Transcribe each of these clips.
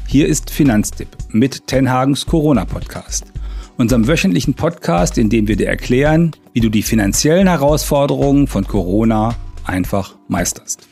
Hier ist Finanztipp mit Tenhagens Corona-Podcast, unserem wöchentlichen Podcast, in dem wir dir erklären, wie du die finanziellen Herausforderungen von Corona einfach meisterst.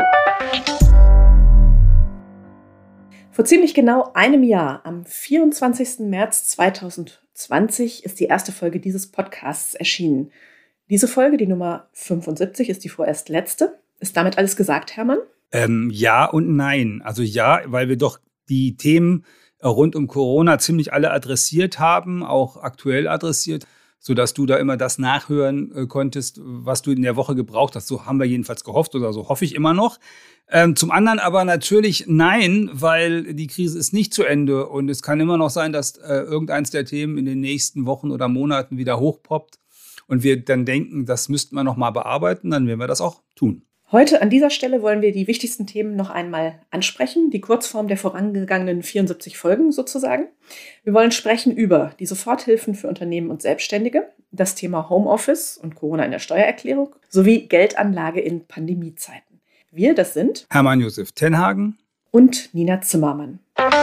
Vor ziemlich genau einem Jahr, am 24. März 2020, ist die erste Folge dieses Podcasts erschienen. Diese Folge, die Nummer 75, ist die vorerst letzte. Ist damit alles gesagt, Hermann? Ja und nein. Also ja, weil wir doch die Themen rund um Corona ziemlich alle adressiert haben, auch aktuell adressiert, sodass du da immer das nachhören konntest, was du in der Woche gebraucht hast. So haben wir jedenfalls gehofft oder so hoffe ich immer noch. Zum anderen aber natürlich nein, weil die Krise ist nicht zu Ende und es kann immer noch sein, dass irgendeins der Themen in den nächsten Wochen oder Monaten wieder hochpoppt und wir dann denken, das müssten wir noch mal bearbeiten, dann werden wir das auch tun. Heute an dieser Stelle wollen wir die wichtigsten Themen noch einmal ansprechen, die Kurzform der vorangegangenen 74 Folgen sozusagen. Wir wollen sprechen über die Soforthilfen für Unternehmen und Selbstständige, das Thema Homeoffice und Corona in der Steuererklärung sowie Geldanlage in Pandemiezeiten. Wir, das sind Hermann Josef Tenhagen und Nina Zimmermann.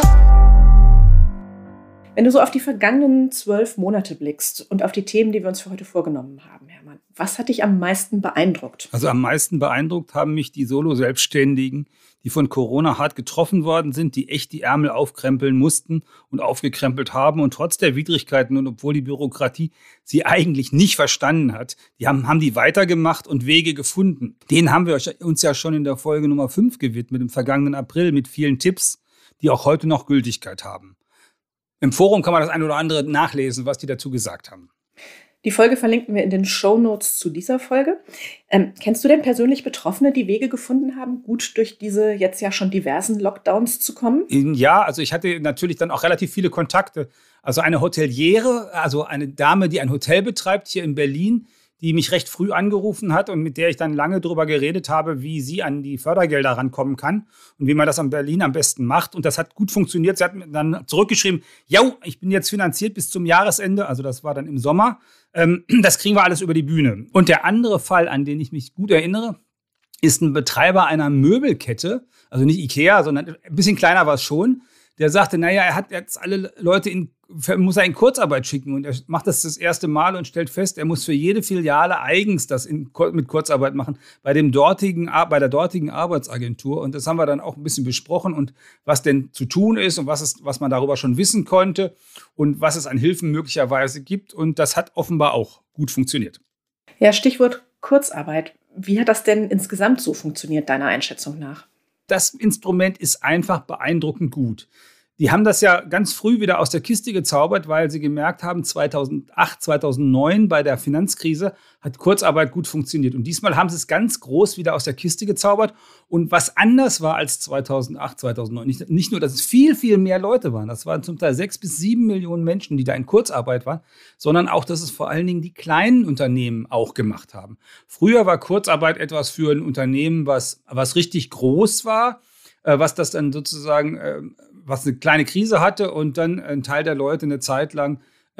Wenn du so auf die vergangenen 12 Monate blickst und auf die Themen, die wir uns für heute vorgenommen haben, Hermann, was hat dich am meisten beeindruckt? Also am meisten beeindruckt haben mich die Solo-Selbstständigen, die von Corona hart getroffen worden sind, die echt die Ärmel aufkrempeln mussten und aufgekrempelt haben. Und trotz der Widrigkeiten und obwohl die Bürokratie sie eigentlich nicht verstanden hat, haben die weitergemacht und Wege gefunden. Denen haben wir uns ja schon in der Folge Nummer 5 gewidmet, im vergangenen April, mit vielen Tipps, die auch heute noch Gültigkeit haben. Im Forum kann man das eine oder andere nachlesen, was die dazu gesagt haben. Die Folge verlinken wir in den Shownotes zu dieser Folge. Kennst du denn persönlich Betroffene, die Wege gefunden haben, gut durch diese jetzt ja schon diversen Lockdowns zu kommen? Ja, also ich hatte natürlich dann auch relativ viele Kontakte. Also eine Hoteliere, also eine Dame, die ein Hotel betreibt hier in Berlin, die mich recht früh angerufen hat und mit der ich dann lange darüber geredet habe, wie sie an die Fördergelder rankommen kann und wie man das in Berlin am besten macht. Und das hat gut funktioniert. Sie hat mir dann zurückgeschrieben, ich bin jetzt finanziert bis zum Jahresende, also das war dann im Sommer. Das kriegen wir alles über die Bühne. Und der andere Fall, an den ich mich gut erinnere, ist ein Betreiber einer Möbelkette, also nicht Ikea, sondern ein bisschen kleiner war es schon. Der sagte, er hat jetzt alle Leute muss er in Kurzarbeit schicken und er macht das erste Mal und stellt fest, er muss für jede Filiale eigens das mit Kurzarbeit machen bei der dortigen Arbeitsagentur. Und das haben wir dann auch ein bisschen besprochen und was denn zu tun ist und was man darüber schon wissen konnte und was es an Hilfen möglicherweise gibt. Und das hat offenbar auch gut funktioniert. Ja, Stichwort Kurzarbeit. Wie hat das denn insgesamt so funktioniert, deiner Einschätzung nach? Das Instrument ist einfach beeindruckend gut. Die haben das ja ganz früh wieder aus der Kiste gezaubert, weil sie gemerkt haben, 2008, 2009 bei der Finanzkrise hat Kurzarbeit gut funktioniert. Und diesmal haben sie es ganz groß wieder aus der Kiste gezaubert. Und was anders war als 2008, 2009, nicht nur, dass es viel, viel mehr Leute waren, das waren zum Teil 6 bis 7 Millionen Menschen, die da in Kurzarbeit waren, sondern auch, dass es vor allen Dingen die kleinen Unternehmen auch gemacht haben. Früher war Kurzarbeit etwas für ein Unternehmen, was richtig groß war, was das dann sozusagen, was eine kleine Krise hatte und dann ein Teil der Leute eine Zeit lang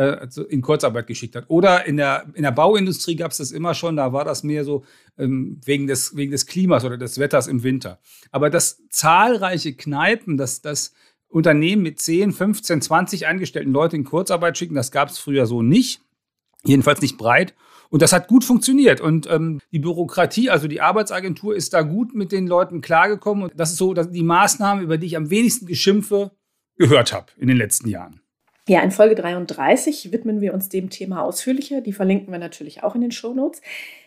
in Kurzarbeit geschickt hat. Oder in der Bauindustrie gab es das immer schon, da war das mehr so wegen des Klimas oder des Wetters im Winter. Aber dass zahlreiche Kneipen, das Unternehmen mit 10, 15, 20 angestellten Leute in Kurzarbeit schicken, das gab es früher so nicht, jedenfalls nicht breit. Und das hat gut funktioniert. Und die Bürokratie, also die Arbeitsagentur, ist da gut mit den Leuten klargekommen. Und das ist so die Maßnahme, über die ich am wenigsten Geschimpfe gehört habe in den letzten Jahren. Ja, in Folge 33 widmen wir uns dem Thema ausführlicher. Die verlinken wir natürlich auch in den Shownotes.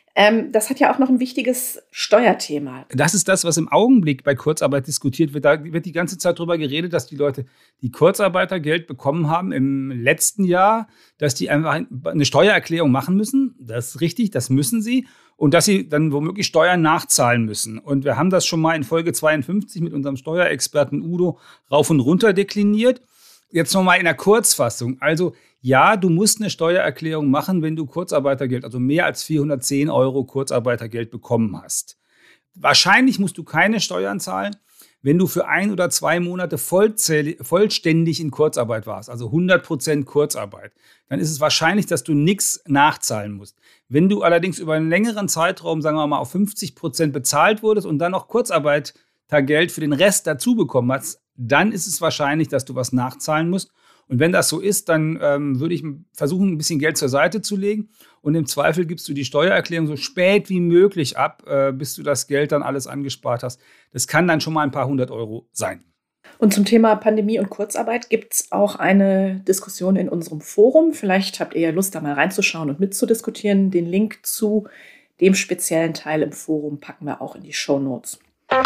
Das hat ja auch noch ein wichtiges Steuerthema. Das ist das, was im Augenblick bei Kurzarbeit diskutiert wird. Da wird die ganze Zeit darüber geredet, dass die Leute, die Kurzarbeitergeld bekommen haben im letzten Jahr, dass die einfach eine Steuererklärung machen müssen. Das ist richtig, das müssen sie. Und dass sie dann womöglich Steuern nachzahlen müssen. Und wir haben das schon mal in Folge 52 mit unserem Steuerexperten Udo rauf und runter dekliniert. Jetzt nochmal in der Kurzfassung. Also ja, du musst eine Steuererklärung machen, wenn du Kurzarbeitergeld, also mehr als 410 € Kurzarbeitergeld bekommen hast. Wahrscheinlich musst du keine Steuern zahlen, wenn du für 1 oder 2 Monate vollständig in Kurzarbeit warst, also 100% Kurzarbeit. Dann ist es wahrscheinlich, dass du nichts nachzahlen musst. Wenn du allerdings über einen längeren Zeitraum, sagen wir mal, auf 50% bezahlt wurdest und dann noch Kurzarbeitergeld für den Rest dazu bekommen hast, dann ist es wahrscheinlich, dass du was nachzahlen musst. Und wenn das so ist, dann würde ich versuchen, ein bisschen Geld zur Seite zu legen. Und im Zweifel gibst du die Steuererklärung so spät wie möglich ab, bis du das Geld dann alles angespart hast. Das kann dann schon mal ein paar 100 Euro sein. Und zum Thema Pandemie und Kurzarbeit gibt es auch eine Diskussion in unserem Forum. Vielleicht habt ihr ja Lust, da mal reinzuschauen und mitzudiskutieren. Den Link zu dem speziellen Teil im Forum packen wir auch in die Shownotes.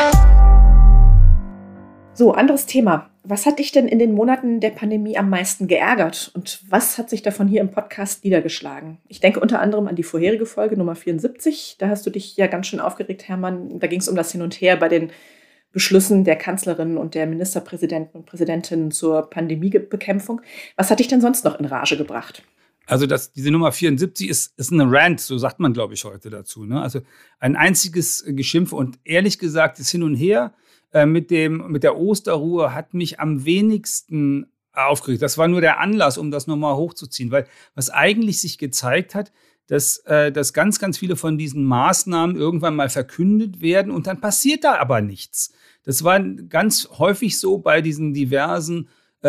So, anderes Thema. Was hat dich denn in den Monaten der Pandemie am meisten geärgert? Und was hat sich davon hier im Podcast niedergeschlagen? Ich denke unter anderem an die vorherige Folge Nummer 74. Da hast du dich ja ganz schön aufgeregt, Hermann. Da ging es um das Hin und Her bei den Beschlüssen der Kanzlerin und der Ministerpräsidenten und Präsidentinnen zur Pandemiebekämpfung. Was hat dich denn sonst noch in Rage gebracht? Also diese Nummer 74 ist eine Rant, so sagt man, glaube ich, heute dazu. Ne? Also ein einziges Geschimpfe und ehrlich gesagt, das Hin und Her mit der Osterruhe hat mich am wenigsten aufgeregt. Das war nur der Anlass, um das nochmal hochzuziehen, weil was eigentlich sich gezeigt hat, dass ganz, ganz viele von diesen Maßnahmen irgendwann mal verkündet werden und dann passiert da aber nichts. Das war ganz häufig so bei diesen diversen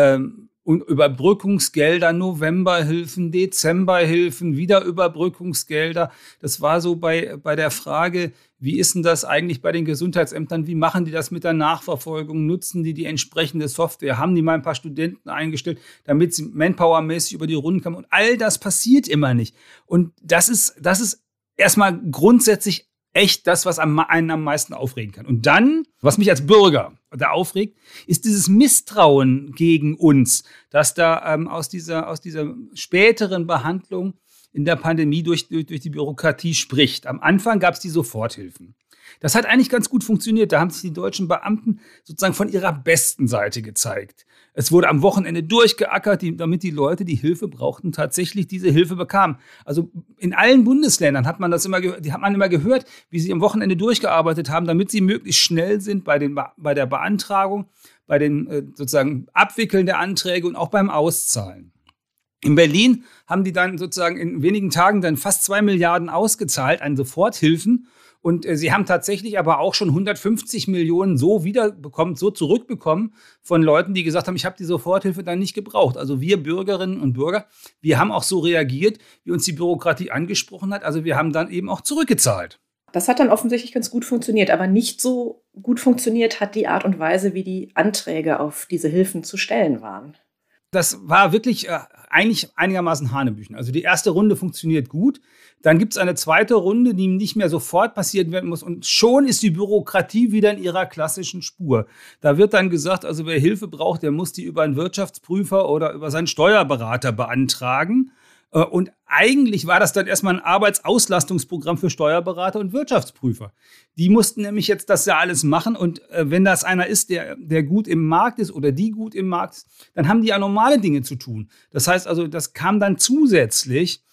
Überbrückungsgelder, Novemberhilfen, Dezemberhilfen, wieder Überbrückungsgelder. Das war so bei der Frage, wie ist denn das eigentlich bei den Gesundheitsämtern? Wie machen die das mit der Nachverfolgung? Nutzen die entsprechende Software? Haben die mal ein paar Studenten eingestellt, damit sie manpowermäßig über die Runden kommen? Und all das passiert immer nicht. Und das ist erstmal grundsätzlich echt das, was einen am meisten aufregen kann. Und dann, was mich als Bürger da aufregt, ist dieses Misstrauen gegen uns, dass da aus dieser späteren Behandlung in der Pandemie durch die Bürokratie spricht. Am Anfang gab es die Soforthilfen. Das hat eigentlich ganz gut funktioniert. Da haben sich die deutschen Beamten sozusagen von ihrer besten Seite gezeigt. Es wurde am Wochenende durchgeackert, damit die Leute, die Hilfe brauchten, tatsächlich diese Hilfe bekamen. Also in allen Bundesländern hat man immer gehört, wie sie am Wochenende durchgearbeitet haben, damit sie möglichst schnell sind bei der Beantragung, bei den sozusagen Abwickeln der Anträge und auch beim Auszahlen. In Berlin haben die dann sozusagen in wenigen Tagen dann fast 2 Milliarden ausgezahlt an Soforthilfen. Und sie haben tatsächlich aber auch schon 150 Millionen so zurückbekommen von Leuten, die gesagt haben, ich habe die Soforthilfe dann nicht gebraucht. Also wir Bürgerinnen und Bürger, wir haben auch so reagiert, wie uns die Bürokratie angesprochen hat. Also wir haben dann eben auch zurückgezahlt. Das hat dann offensichtlich ganz gut funktioniert, aber nicht so gut funktioniert hat die Art und Weise, wie die Anträge auf diese Hilfen zu stellen waren. Das war wirklich eigentlich einigermaßen Hanebüchen. Also die erste Runde funktioniert gut. Dann gibt es eine zweite Runde, die nicht mehr sofort passieren werden muss. Und schon ist die Bürokratie wieder in ihrer klassischen Spur. Da wird dann gesagt, also wer Hilfe braucht, der muss die über einen Wirtschaftsprüfer oder über seinen Steuerberater beantragen. Und eigentlich war das dann erstmal ein Arbeitsauslastungsprogramm für Steuerberater und Wirtschaftsprüfer. Die mussten nämlich jetzt das ja alles machen. Und wenn das einer ist, der gut im Markt ist oder die gut im Markt ist, dann haben die ja normale Dinge zu tun. Das heißt also, das kam dann zusätzlich.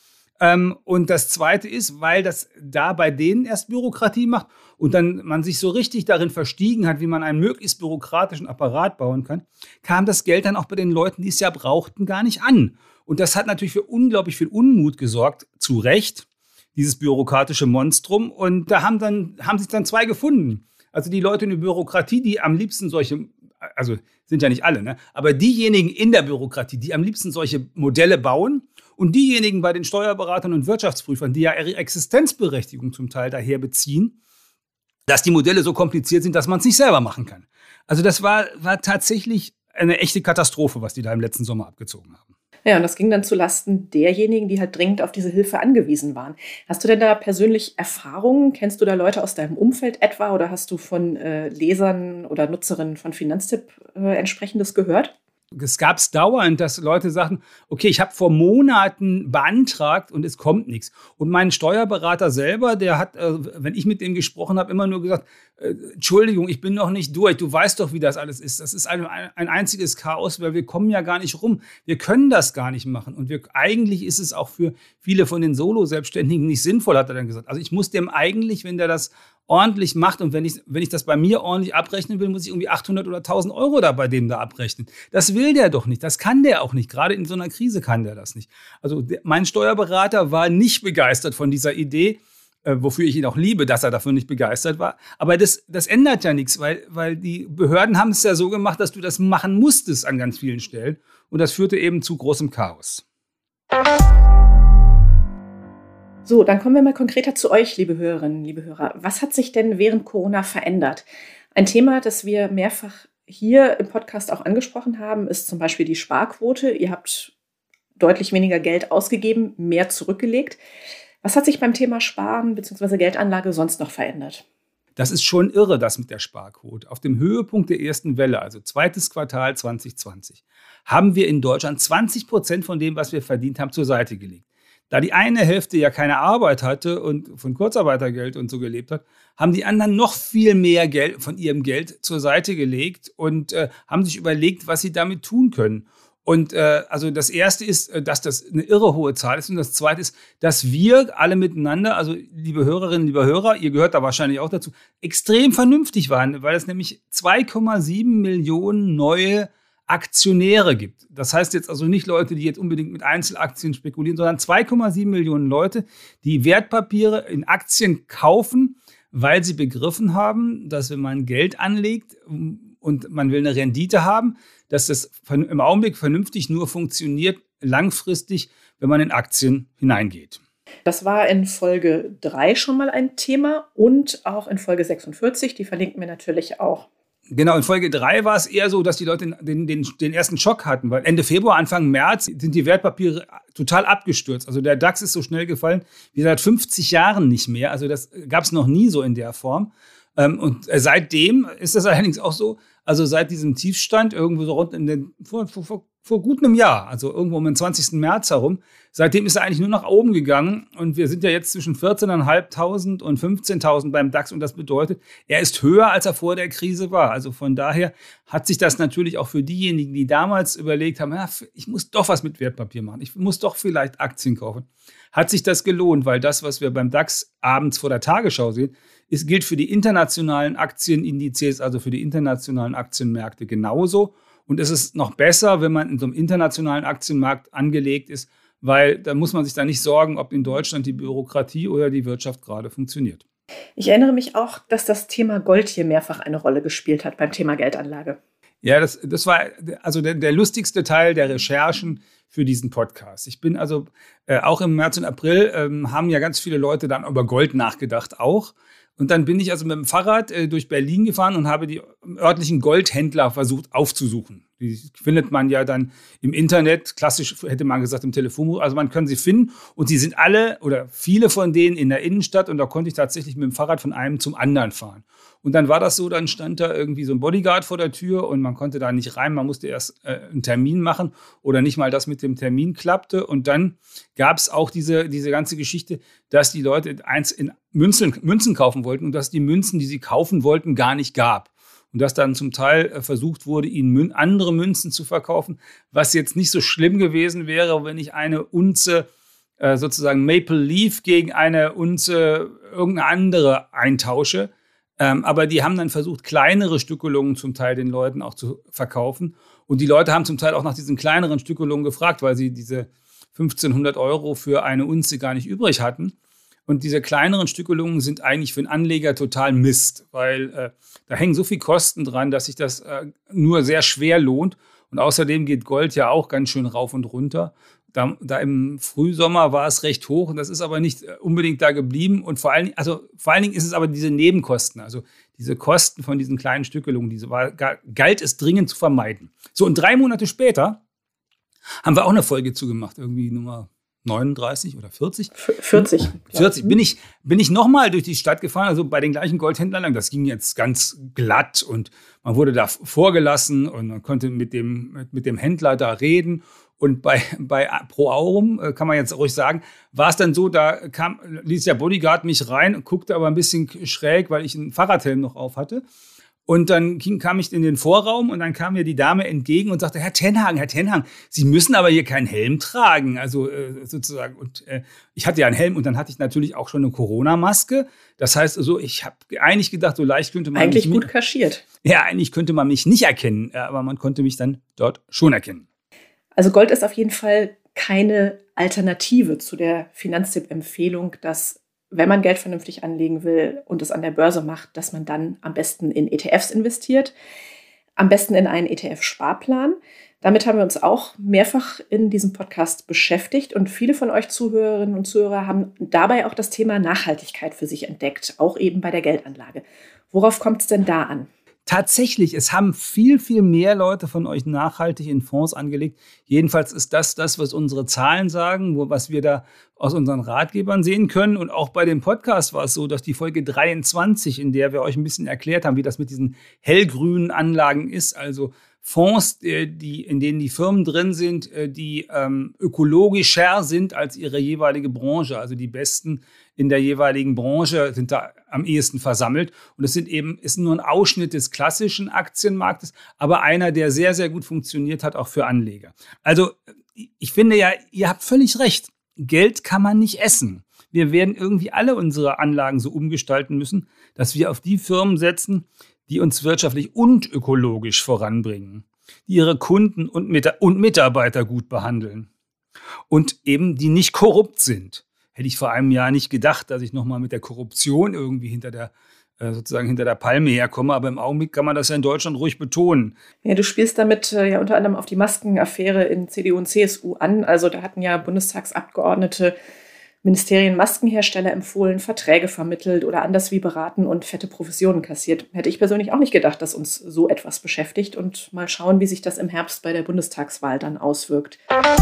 Und das Zweite ist, weil das da bei denen erst Bürokratie macht und dann man sich so richtig darin verstiegen hat, wie man einen möglichst bürokratischen Apparat bauen kann, kam das Geld dann auch bei den Leuten, die es ja brauchten, gar nicht an. Und das hat natürlich für unglaublich viel Unmut gesorgt, zu Recht, dieses bürokratische Monstrum. Und da haben sich dann zwei gefunden. Also die Leute in der Bürokratie, die am liebsten also sind ja nicht alle, ne? Aber diejenigen in der Bürokratie, die am liebsten solche Modelle bauen und diejenigen bei den Steuerberatern und Wirtschaftsprüfern, die ja ihre Existenzberechtigung zum Teil daher beziehen, dass die Modelle so kompliziert sind, dass man es nicht selber machen kann. Also das war tatsächlich eine echte Katastrophe, was die da im letzten Sommer abgezogen haben. Ja, und das ging dann zulasten derjenigen, die halt dringend auf diese Hilfe angewiesen waren. Hast du denn da persönlich Erfahrungen? Kennst du da Leute aus deinem Umfeld etwa oder hast du von Lesern oder Nutzerinnen von Finanztipp entsprechendes gehört? Es gab es dauernd, dass Leute sagten, okay, ich habe vor Monaten beantragt und es kommt nichts. Und mein Steuerberater selber, der hat, wenn ich mit dem gesprochen habe, immer nur gesagt, Entschuldigung, ich bin noch nicht durch, du weißt doch, wie das alles ist. Das ist ein einziges Chaos, weil wir kommen ja gar nicht rum. Wir können das gar nicht machen. Und eigentlich ist es auch für viele von den Solo-Selbstständigen nicht sinnvoll, hat er dann gesagt. Also ich muss dem eigentlich, wenn der das ordentlich macht und wenn ich das bei mir ordentlich abrechnen will, muss ich irgendwie 800 oder 1000 Euro da bei dem da abrechnen. Das will der doch nicht, das kann der auch nicht. Gerade in so einer Krise kann der das nicht. Also mein Steuerberater war nicht begeistert von dieser Idee wofür ich ihn auch liebe, dass er dafür nicht begeistert war. Aber das ändert ja nichts, weil die Behörden haben es ja so gemacht, dass du das machen musstest an ganz vielen Stellen. Und das führte eben zu großem Chaos. So, dann kommen wir mal konkreter zu euch, liebe Hörerinnen, liebe Hörer. Was hat sich denn während Corona verändert? Ein Thema, das wir mehrfach hier im Podcast auch angesprochen haben, ist zum Beispiel die Sparquote. Ihr habt deutlich weniger Geld ausgegeben, mehr zurückgelegt. Was hat sich beim Thema Sparen bzw. Geldanlage sonst noch verändert? Das ist schon irre, das mit der Sparquote. Auf dem Höhepunkt der ersten Welle, also zweites Quartal 2020, haben wir in Deutschland 20% von dem, was wir verdient haben, zur Seite gelegt. Da die eine Hälfte ja keine Arbeit hatte und von Kurzarbeitergeld und so gelebt hat, haben die anderen noch viel mehr Geld von ihrem Geld zur Seite gelegt und haben sich überlegt, was sie damit tun können. Und also das Erste ist, dass das eine irre hohe Zahl ist. Und das Zweite ist, dass wir alle miteinander, also liebe Hörerinnen, liebe Hörer, ihr gehört da wahrscheinlich auch dazu, extrem vernünftig waren, weil es nämlich 2,7 Millionen neue Aktionäre gibt. Das heißt jetzt also nicht Leute, die jetzt unbedingt mit Einzelaktien spekulieren, sondern 2,7 Millionen Leute, die Wertpapiere in Aktien kaufen, weil sie begriffen haben, dass wenn man Geld anlegt und man will eine Rendite haben, dass das im Augenblick vernünftig nur funktioniert, langfristig, wenn man in Aktien hineingeht. Das war in Folge 3 schon mal ein Thema und auch in Folge 46, die verlinken wir natürlich auch. Genau, in Folge 3 war es eher so, dass die Leute den ersten Schock hatten, weil Ende Februar, Anfang März sind die Wertpapiere total abgestürzt. Also der DAX ist so schnell gefallen wie seit 50 Jahren nicht mehr. Also das gab es noch nie so in der Form. Und seitdem ist das allerdings auch so, also seit diesem Tiefstand, irgendwo so rund vor gut einem Jahr, also irgendwo um den 20. März herum, seitdem ist er eigentlich nur nach oben gegangen und wir sind ja jetzt zwischen 14.500 und 15.000 beim DAX und das bedeutet, er ist höher, als er vor der Krise war. Also von daher hat sich das natürlich auch für diejenigen, die damals überlegt haben, ja, ich muss doch was mit Wertpapier machen, ich muss doch vielleicht Aktien kaufen, hat sich das gelohnt, weil das, was wir beim DAX abends vor der Tagesschau sehen, gilt für die internationalen Aktienindizes, also für die internationalen Aktienmärkte genauso. Und es ist noch besser, wenn man in so einem internationalen Aktienmarkt angelegt ist, weil da muss man sich da nicht sorgen, ob in Deutschland die Bürokratie oder die Wirtschaft gerade funktioniert. Ich erinnere mich auch, dass das Thema Gold hier mehrfach eine Rolle gespielt hat beim Thema Geldanlage. Ja, das war also der lustigste Teil der Recherchen für diesen Podcast. Ich bin also auch im März und April haben ja ganz viele Leute dann über Gold nachgedacht auch. Und dann bin ich also mit dem Fahrrad durch Berlin gefahren und habe die örtlichen Goldhändler versucht aufzusuchen. Die findet man ja dann im Internet, klassisch hätte man gesagt im Telefonbuch. Also man kann sie finden und sie sind alle oder viele von denen in der Innenstadt und da konnte ich tatsächlich mit dem Fahrrad von einem zum anderen fahren. Und dann war das so, dann stand da irgendwie so ein Bodyguard vor der Tür und man konnte da nicht rein, man musste erst einen Termin machen oder nicht mal das mit dem Termin klappte. Und dann gab es auch diese ganze Geschichte, dass die Leute in Münzen kaufen wollten und dass die Münzen, die sie kaufen wollten, gar nicht gab. Und dass dann zum Teil versucht wurde, ihnen andere Münzen zu verkaufen, was jetzt nicht so schlimm gewesen wäre, wenn ich eine Unze sozusagen Maple Leaf gegen eine Unze irgendeine andere eintausche. Aber die haben dann versucht, kleinere Stückelungen zum Teil den Leuten auch zu verkaufen. Und die Leute haben zum Teil auch nach diesen kleineren Stückelungen gefragt, weil sie diese 1.500 € für eine Unze gar nicht übrig hatten. Und diese kleineren Stückelungen sind eigentlich für einen Anleger total Mist, weil da hängen so viele Kosten dran, dass sich das nur sehr schwer lohnt. Und außerdem geht Gold ja auch ganz schön rauf und runter. Da im Frühsommer war es recht hoch und das ist aber nicht unbedingt da geblieben. Und vor allen Dingen ist es aber diese Nebenkosten, also diese Kosten von diesen kleinen Stückelungen, galt es dringend zu vermeiden. So, und 3 Monate später haben wir auch eine Folge zugemacht, irgendwie Nummer 39 oder 40? 40. 40. Bin ich nochmal durch die Stadt gefahren, also bei den gleichen Goldhändlern lang. Das ging jetzt ganz glatt und man wurde da vorgelassen und man konnte mit dem Händler da reden. Und bei Pro Aurum, kann man jetzt ruhig sagen, war es dann so, ließ der Bodyguard mich rein, guckte aber ein bisschen schräg, weil ich einen Fahrradhelm noch auf hatte. Und dann kam ich in den Vorraum und dann kam mir die Dame entgegen und sagte, Herr Tenhagen, Sie müssen aber hier keinen Helm tragen. Also sozusagen. Und ich hatte ja einen Helm und dann hatte ich natürlich auch schon eine Corona-Maske. Das heißt also, ich habe eigentlich gedacht, so leicht könnte man eigentlich gut kaschiert. Ja, eigentlich könnte man mich nicht erkennen, aber man konnte mich dann dort schon erkennen. Also Gold ist auf jeden Fall keine Alternative zu der Finanztipp-Empfehlung, das wenn man Geld vernünftig anlegen will und es an der Börse macht, dass man dann am besten in ETFs investiert, am besten in einen ETF-Sparplan. Damit haben wir uns auch mehrfach in diesem Podcast beschäftigt und viele von euch Zuhörerinnen und Zuhörer haben dabei auch das Thema Nachhaltigkeit für sich entdeckt, auch eben bei der Geldanlage. Worauf kommt es denn da an? Tatsächlich, es haben viel, viel mehr Leute von euch nachhaltig in Fonds angelegt. Jedenfalls ist das, was unsere Zahlen sagen, was wir da aus unseren Ratgebern sehen können. Und auch bei dem Podcast war es so, dass die Folge 23, in der wir euch ein bisschen erklärt haben, wie das mit diesen hellgrünen Anlagen ist, also Fonds, in denen die Firmen drin sind, die ökologischer sind als ihre jeweilige Branche. Also die Besten in der jeweiligen Branche sind da am ehesten versammelt. Und es ist nur ein Ausschnitt des klassischen Aktienmarktes, aber einer, der sehr, sehr gut funktioniert hat, auch für Anleger. Also ich finde ja, ihr habt völlig recht. Geld kann man nicht essen. Wir werden irgendwie alle unsere Anlagen so umgestalten müssen, dass wir auf die Firmen setzen, die uns wirtschaftlich und ökologisch voranbringen, die ihre Kunden und Mitarbeiter gut behandeln und eben die nicht korrupt sind. Hätte ich vor einem Jahr nicht gedacht, dass ich nochmal mit der Korruption irgendwie hinter der Palme herkomme, aber im Augenblick kann man das ja in Deutschland ruhig betonen. Ja, du spielst damit ja unter anderem auf die Maskenaffäre in CDU und CSU an. Also da hatten ja Bundestagsabgeordnete Ministerien Maskenhersteller empfohlen, Verträge vermittelt oder anders wie beraten und fette Provisionen kassiert. Hätte ich persönlich auch nicht gedacht, dass uns so etwas beschäftigt. Und mal schauen, wie sich das im Herbst bei der Bundestagswahl dann auswirkt.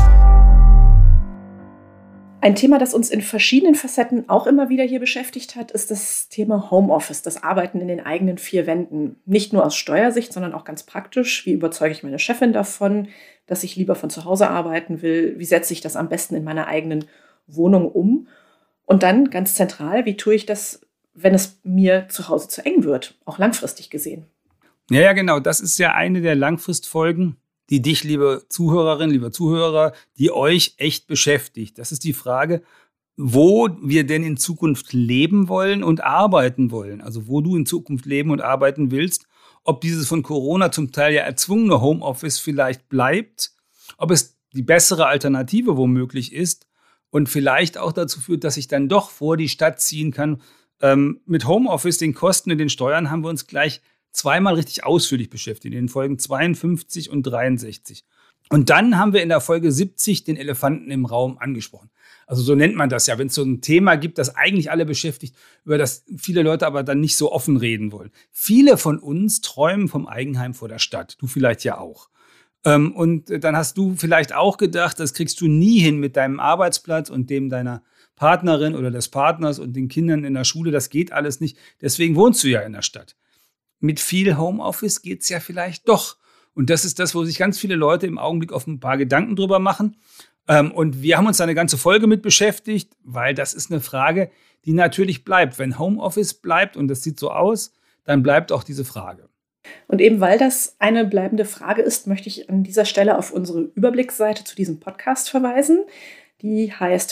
Ein Thema, das uns in verschiedenen Facetten auch immer wieder hier beschäftigt hat, ist das Thema Homeoffice, das Arbeiten in den eigenen vier Wänden. Nicht nur aus Steuersicht, sondern auch ganz praktisch. Wie überzeuge ich meine Chefin davon, dass ich lieber von zu Hause arbeiten will? Wie setze ich das am besten in meiner eigenen Wohnung um? Und dann ganz zentral, wie tue ich das, wenn es mir zu Hause zu eng wird, auch langfristig gesehen? Ja, genau. Das ist ja eine der Langfristfolgen, die dich, liebe Zuhörerin, lieber Zuhörer, die euch echt beschäftigt. Das ist die Frage, wo wir denn in Zukunft leben wollen und arbeiten wollen. Also wo du in Zukunft leben und arbeiten willst. Ob dieses von Corona zum Teil ja erzwungene Homeoffice vielleicht bleibt, ob es die bessere Alternative womöglich ist und vielleicht auch dazu führt, dass ich dann doch vor die Stadt ziehen kann. Mit Homeoffice, den Kosten und den Steuern haben wir uns gleich zweimal richtig ausführlich beschäftigt, in den Folgen 52 und 63. Und dann haben wir in der Folge 70 den Elefanten im Raum angesprochen. Also so nennt man das ja, wenn es so ein Thema gibt, das eigentlich alle beschäftigt, über das viele Leute aber dann nicht so offen reden wollen. Viele von uns träumen vom Eigenheim vor der Stadt, du vielleicht ja auch. Und dann hast du vielleicht auch gedacht, das kriegst du nie hin mit deinem Arbeitsplatz und dem deiner Partnerin oder des Partners und den Kindern in der Schule. Das geht alles nicht. Deswegen wohnst du ja in der Stadt. Mit viel Homeoffice geht es ja vielleicht doch. Und das ist das, wo sich ganz viele Leute im Augenblick auf ein paar Gedanken drüber machen. Und wir haben uns da eine ganze Folge mit beschäftigt, weil das ist eine Frage, die natürlich bleibt. Wenn Homeoffice bleibt, und das sieht so aus, dann bleibt auch diese Frage. Und eben weil das eine bleibende Frage ist, möchte ich an dieser Stelle auf unsere Überblicksseite zu diesem Podcast verweisen. Die heißt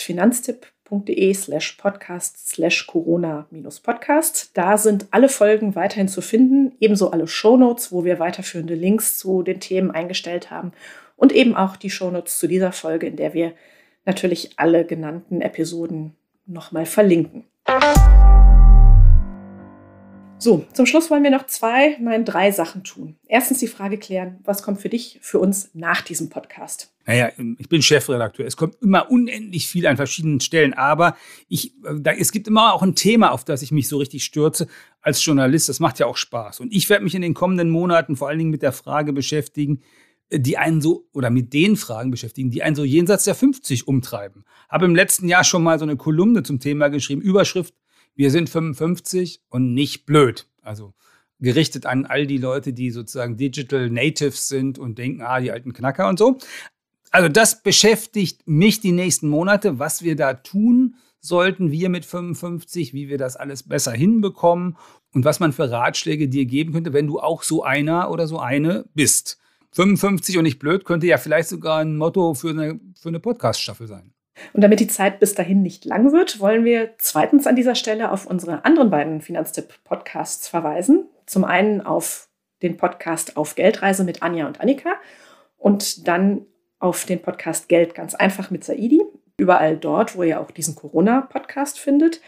finanztipp.de/podcast/corona-podcast. Da sind alle Folgen weiterhin zu finden, ebenso alle Shownotes, wo wir weiterführende Links zu den Themen eingestellt haben und eben auch die Shownotes zu dieser Folge, in der wir natürlich alle genannten Episoden nochmal verlinken. So, zum Schluss wollen wir noch 3 Sachen tun. Erstens die Frage klären, was kommt für dich, für uns nach diesem Podcast? Naja, ich bin Chefredakteur. Es kommt immer unendlich viel an verschiedenen Stellen. Aber es gibt immer auch ein Thema, auf das ich mich so richtig stürze als Journalist. Das macht ja auch Spaß. Und ich werde mich in den kommenden Monaten vor allen Dingen mit der Frage beschäftigen, mit den Fragen beschäftigen, die einen so jenseits der 50 umtreiben. Habe im letzten Jahr schon mal so eine Kolumne zum Thema geschrieben, Überschrift: Wir sind 55 und nicht blöd. Also gerichtet an all die Leute, die sozusagen Digital Natives sind und denken, die alten Knacker und so. Also das beschäftigt mich die nächsten Monate, was wir da tun sollten, wir mit 55, wie wir das alles besser hinbekommen und was man für Ratschläge dir geben könnte, wenn du auch so einer oder so eine bist. 55 und nicht blöd könnte ja vielleicht sogar ein Motto für eine Podcast-Staffel sein. Und damit die Zeit bis dahin nicht lang wird, wollen wir zweitens an dieser Stelle auf unsere anderen beiden Finanztipp-Podcasts verweisen. Zum einen auf den Podcast Auf Geldreise mit Anja und Annika und dann auf den Podcast Geld ganz einfach mit Saidi. Überall dort, wo ihr auch diesen Corona-Podcast findet.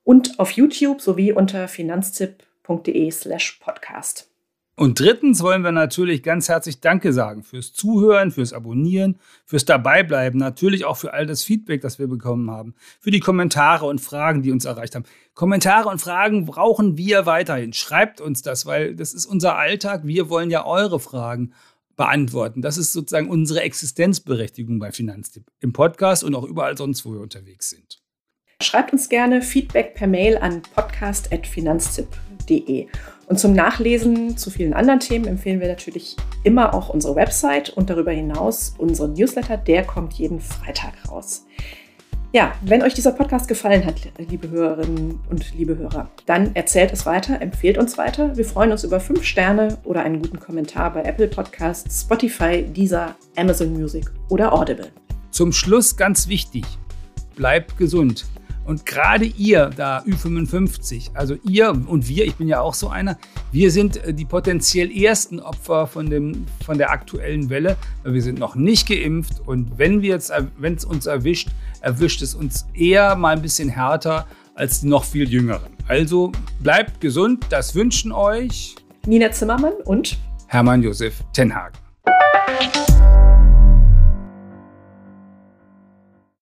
und auf YouTube sowie unter finanztipp.de/podcast. Und drittens wollen wir natürlich ganz herzlich Danke sagen fürs Zuhören, fürs Abonnieren, fürs Dabeibleiben, natürlich auch für all das Feedback, das wir bekommen haben, für die Kommentare und Fragen, die uns erreicht haben. Kommentare und Fragen brauchen wir weiterhin. Schreibt uns das, weil das ist unser Alltag. Wir wollen ja eure Fragen beantworten. Das ist sozusagen unsere Existenzberechtigung bei Finanztipp im Podcast und auch überall sonst, wo wir unterwegs sind. Schreibt uns gerne Feedback per Mail an podcast@finanztipp.de. Und zum Nachlesen zu vielen anderen Themen empfehlen wir natürlich immer auch unsere Website und darüber hinaus unseren Newsletter, der kommt jeden Freitag raus. Ja, wenn euch dieser Podcast gefallen hat, liebe Hörerinnen und liebe Hörer, dann erzählt es weiter, empfehlt uns weiter. Wir freuen uns über 5 Sterne oder einen guten Kommentar bei Apple Podcasts, Spotify, Deezer, Amazon Music oder Audible. Zum Schluss ganz wichtig, bleibt gesund. Und gerade ihr da Ü55, also ihr und wir, ich bin ja auch so einer, wir sind die potenziell ersten Opfer von der aktuellen Welle. Wir sind noch nicht geimpft und wenn es uns erwischt es uns eher mal ein bisschen härter als die noch viel Jüngeren. Also bleibt gesund, das wünschen euch Nina Zimmermann und Hermann Josef Tenhagen.